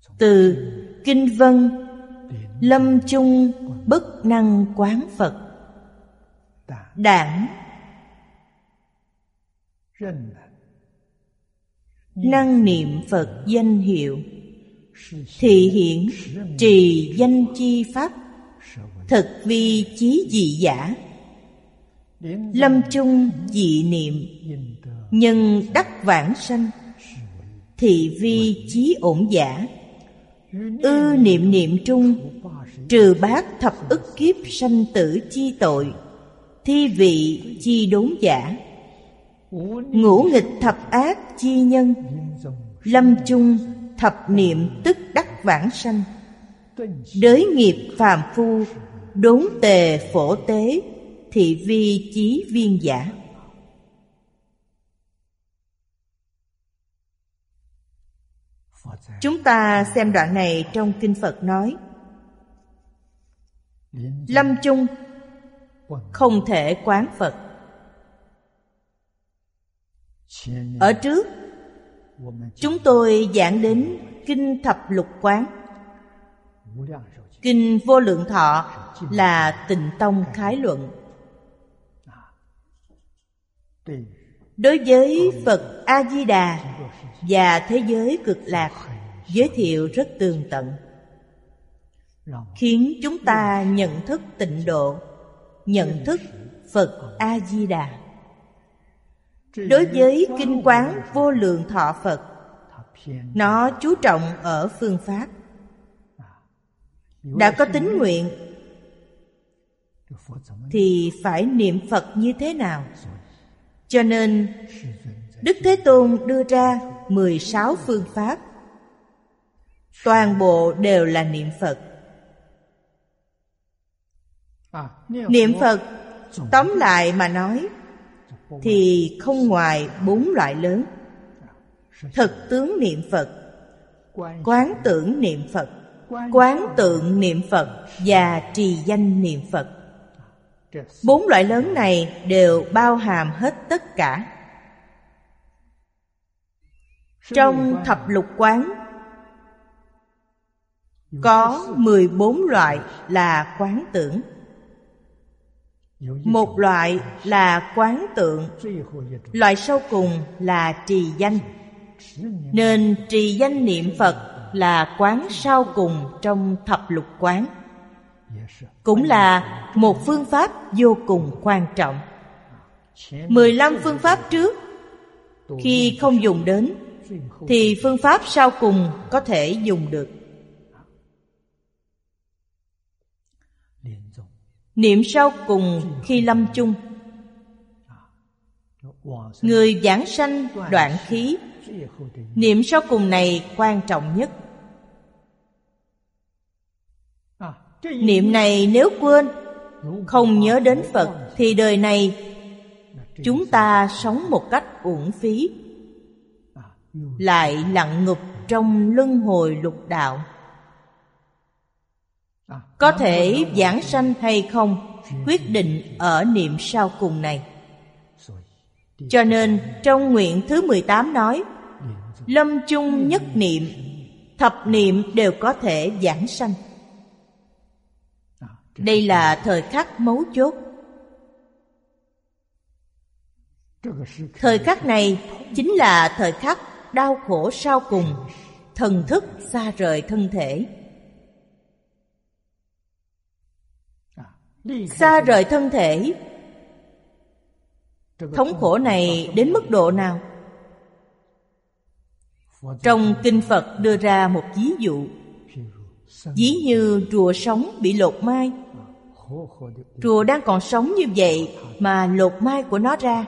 Từ kinh văn lâm chung bất năng quán Phật. Đản năng niệm Phật danh hiệu, thị hiện trì danh chi pháp, thực vi chí dị giả. Lâm chung dị niệm, nhân đắc vãng sanh, thị vi chí ổn giả. Ư niệm niệm trung, trừ bát thập ức kiếp sanh tử chi tội, thi vị chi đốn giả. Ngũ nghịch thập ác chi nhân, lâm chung thập niệm tức đắc vãng sanh. Đới nghiệp phàm phu, đốn tề phổ tế, thị vi chí viên giả. Chúng ta xem đoạn này trong kinh Phật nói, lâm chung không thể quán Phật. Ở trước chúng tôi giảng đến kinh Thập Lục Quán. Kinh Vô Lượng Thọ là Tịnh Tông khái luận. Đối với Phật A-di-đà và thế giới cực lạc giới thiệu rất tường tận, khiến chúng ta nhận thức tịnh độ, nhận thức Phật A-di-đà. Đối với kinh quán Vô Lượng Thọ Phật, nó chú trọng ở phương pháp. Đã có tín nguyện thì phải niệm Phật như thế nào? Cho nên Đức Thế Tôn đưa ra 16 phương pháp, toàn bộ đều là niệm Phật. Niệm Phật tóm lại mà nói thì không ngoài 4 loại lớn: thực tướng niệm Phật, quán tưởng niệm Phật, quán tượng niệm Phật và trì danh niệm Phật. 4 loại lớn này đều bao hàm hết tất cả. Trong Thập Lục Quán có 14 loại là quán tưởng, một loại là quán tượng, loại sau cùng là trì danh. Nên trì danh niệm Phật là quán sau cùng trong Thập Lục Quán, cũng là một phương pháp vô cùng quan trọng. 15 phương pháp trước khi không dùng đến thì phương pháp sau cùng có thể dùng được. Niệm sau cùng khi lâm chung, người vãng sanh đoạn khí, niệm sau cùng này quan trọng nhất. Niệm này nếu quên, không nhớ đến Phật thì đời này chúng ta sống một cách uổng phí, lại lặn ngục trong luân hồi lục đạo. Có thể vãng sanh hay không quyết định ở niệm sau cùng này. Cho nên trong nguyện thứ 18 nói, lâm chung nhất niệm, thập niệm đều có thể vãng sanh. Đây là thời khắc mấu chốt. Thời khắc này chính là thời khắc đau khổ sau cùng, thần thức xa rời thân thể. Xa rời thân thể, thống khổ này đến mức độ nào? Trong kinh Phật đưa ra một ví dụ. Ví như rùa sống bị lột mai. Rùa đang còn sống như vậy mà lột mai của nó ra,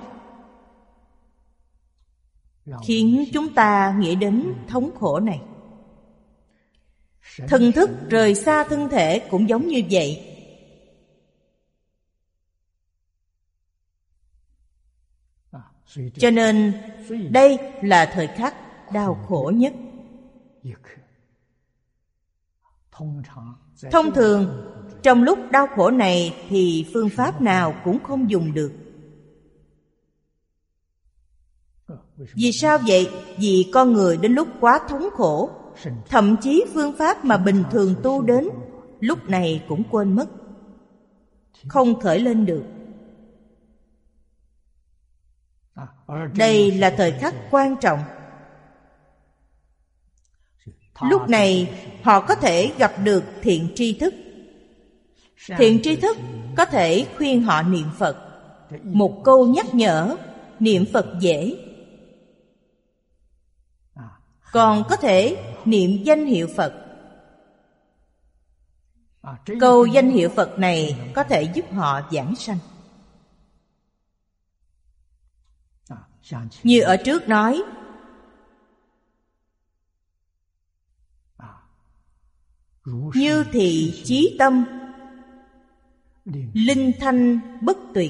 khiến chúng ta nghĩ đến thống khổ này. Thần thức rời xa thân thể cũng giống như vậy. Cho nên đây là thời khắc đau khổ nhất. Thông thường trong lúc đau khổ này thì phương pháp nào cũng không dùng được. Vì sao vậy? Vì con người đến lúc quá thống khổ thậm chí phương pháp mà bình thường tu đến lúc này cũng quên mất, không khởi lên được. Đây là thời khắc quan trọng. Lúc này họ có thể gặp được thiện tri thức. Thiện tri thức có thể khuyên họ niệm Phật. Một câu nhắc nhở, niệm Phật dễ. Còn có thể niệm danh hiệu Phật. Câu danh hiệu Phật này có thể giúp họ giảng sanh. Như ở trước nói, như thị chí tâm, linh thanh bất tuyệt.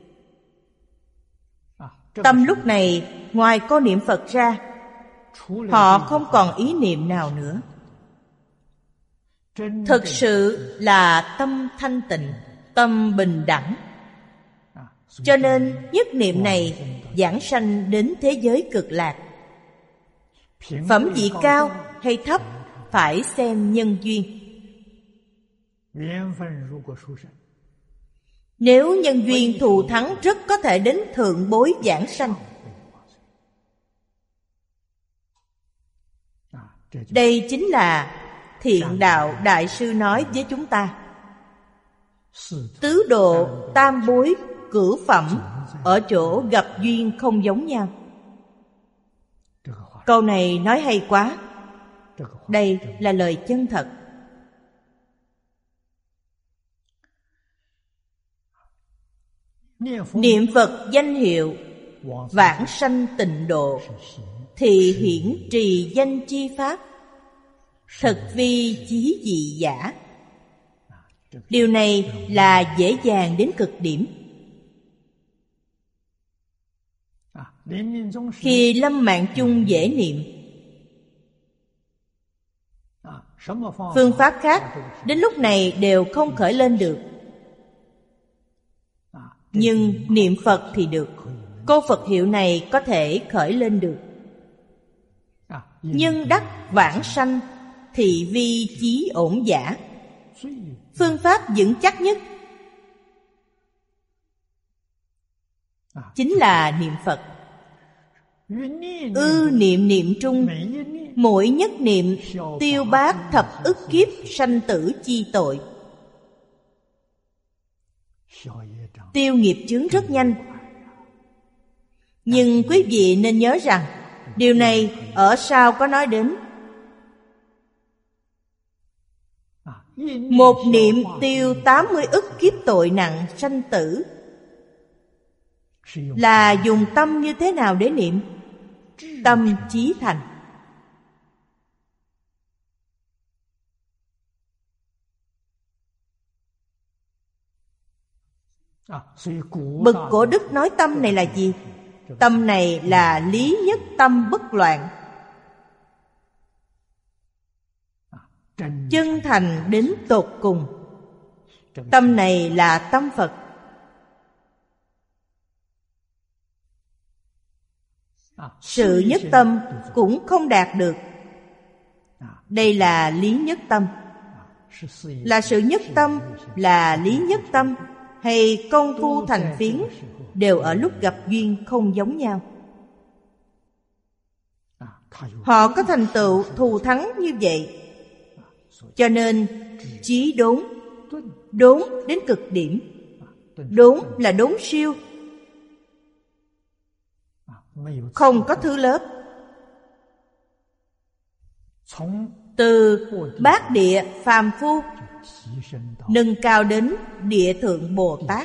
Tâm lúc này ngoài câu niệm Phật ra, họ không còn ý niệm nào nữa. Thực sự là tâm thanh tịnh, tâm bình đẳng. Cho nên nhất niệm này giảng sanh đến thế giới cực lạc. Phẩm vị cao hay thấp phải xem nhân duyên. Nếu nhân duyên thù thắng, rất có thể đến thượng bối giảng sanh. Đây chính là Thiện Đạo Đại Sư nói với chúng ta. Tứ độ, tam bối, cửu phẩm ở chỗ gặp duyên không giống nhau. Câu này nói hay quá. Đây là lời chân thật. Niệm Phật danh hiệu vãng sanh tịnh độ, thì hiển trì danh chi pháp, thực vi chí dị giả. Điều này là dễ dàng đến cực điểm. Khi lâm mạng chung dễ niệm. Phương pháp khác đến lúc này đều không khởi lên được. Nhưng niệm Phật thì được. Câu Phật hiệu này có thể khởi lên được. Nhân đắc vãng sanh, thị vi chí ổn giả. Phương pháp vững chắc nhất chính là niệm Phật. Niệm niệm trung, mỗi nhất niệm tiêu bát thập ức kiếp sanh tử chi tội. Tiêu nghiệp chướng rất nhanh. Nhưng quý vị nên nhớ rằng điều này ở sau có nói đến. Một niệm tiêu 80 ức kiếp tội nặng sanh tử. Là dùng tâm như thế nào để niệm? Tâm chí thành. Bậc Cổ Đức nói tâm này là gì? Tâm này là lý nhất tâm bất loạn, chân thành đến tột cùng. Tâm này là tâm Phật. Sự nhất tâm cũng không đạt được. Đây là lý nhất tâm. Là sự nhất tâm, là lý nhất tâm, hay công phu thành phiến đều ở lúc gặp duyên không giống nhau. Họ có thành tựu thù thắng như vậy. Cho nên chí đốn, đốn đến cực điểm. Đốn là đốn siêu, không có thứ lớp. Từ bát địa phàm phu nâng cao đến địa thượng Bồ Tát.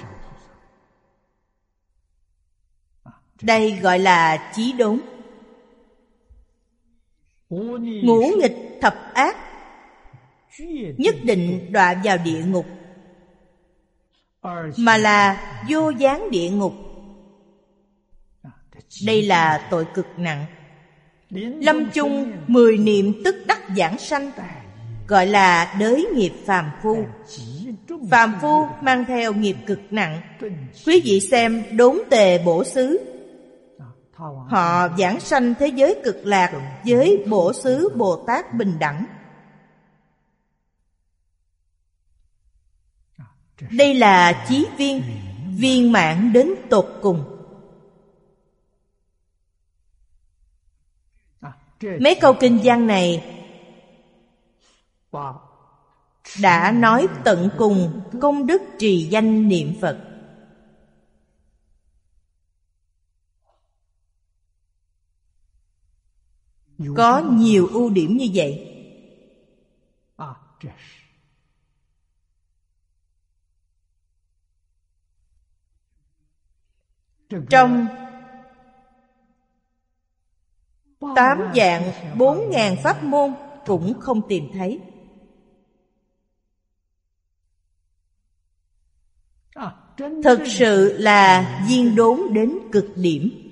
Đây gọi là chí đốn. Ngũ nghịch thập ác nhất định đọa vào địa ngục, mà là vô gián địa ngục. Đây là tội cực nặng. Lâm chung 10 niệm tức đắc giảng sanh, gọi là đới nghiệp phàm phu. Phàm phu mang theo nghiệp cực nặng. Quý vị xem đốn tề bổ xứ, Họ giảng sanh thế giới cực lạc với Bổ Xứ Bồ Tát bình đẳng. Đây là chí viên, viên mãn đến tột cùng. Mấy câu kinh văn này đã nói tận cùng công đức trì danh niệm Phật. Có nhiều ưu điểm như vậy. Trong 8 vạn 4.000 pháp môn cũng không tìm thấy. Thực sự là viên đốn đến cực điểm.